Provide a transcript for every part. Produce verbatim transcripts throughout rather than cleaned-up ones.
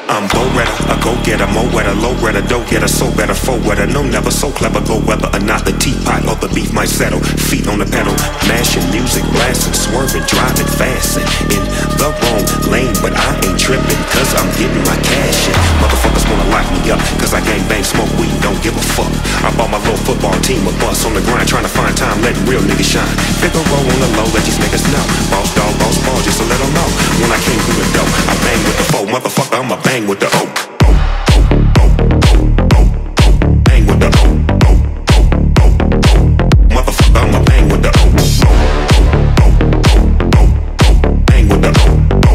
I'm Bo-Retta, a go-getter, mo-wetter, low-redder, dough-getter, so-better, foe-wetter, no never so clever, go whether or not the teapot or the beef might settle, feet on the pedal, mashing music, blasting, swerving, driving fast and in the wrong lane, but I ain't tripping, cause I'm getting my cash in. Motherfuckers wanna lock me up, cause I gang bang, smoke weed, don't give a fuck. I bought my little football team a bus on the grind, trying to find time, letting real niggas shine. Figaro on the low, let these niggas know. Boss dog, boss ball, just to let them know. When I came through the door, I bang with the foe, motherfucker, I'ma bang with the O. Bang with the O. Motherfucker, I'ma bang with the O. Bang with the O.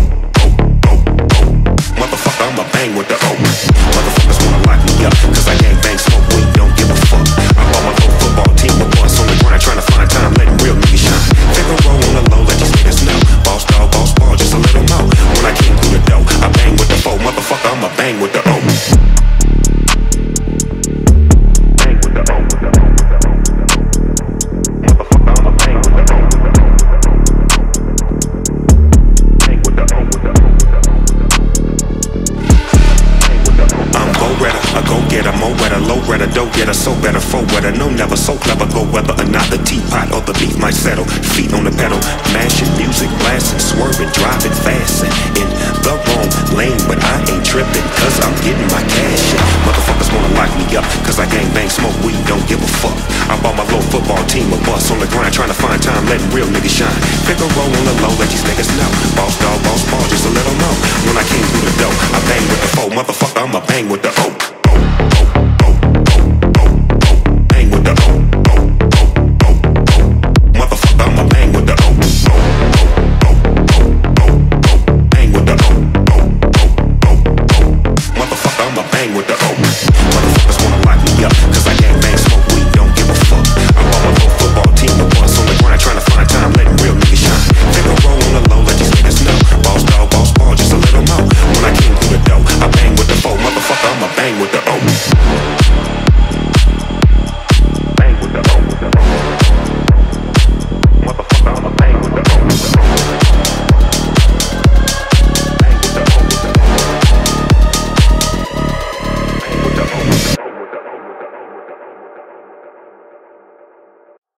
Motherfucker, I'ma bang with the O. Motherfuckers wanna lock me up, cause I gang bang, smoke weed, don't give a fuck. I bought my little football team a bus on the grind, trying to find time, letting real niggas shine. Figaro on the low, let these niggas know. Boss dog, boss ball, just a little know. When I came through the door, I bang with the foe, motherfucker, I'ma bang with the O. Bang with the O. Motherfucker, I'ma bang with the O. Bang with the O. I'm Bo-Retta, a go-getter, mo-wetter, low-redder, dough-getter, so-better, foe-wetter, no never so clever, go whether or not the teapot or the beef might settle, feet on the pedal, mashing music, blasting, swerving, driving fast and in the wrong lane, but I ain't tripping, cause I'm getting my cash in. Motherfuckers wanna lock me up, cause I gang bang, smoke weed, don't give a fuck. I bought my little football team a bus on the grind, trying to find time, letting real niggas shine. Figaro on the low, let these niggas know. Boss dog, boss ball, just a little know. When I came through the door, I bang with the foe, motherfucker, I'ma bang with the O. Bang with the O. Motherfucker, I'ma bang with the O. Bang with the O. Motherfucker, I'ma bang with the O. Motherfuckers wanna lock me up, cause I gang bang, smoke weed, don't give a fuck. I bought my little football team a bus on the grind, trying to find time, letting real niggas shine. Figaro on the low, let these niggas know. Boss dog, boss ball, just a little more. When I came through the door, I bang with the foe, motherfucker, I'ma bang with the O.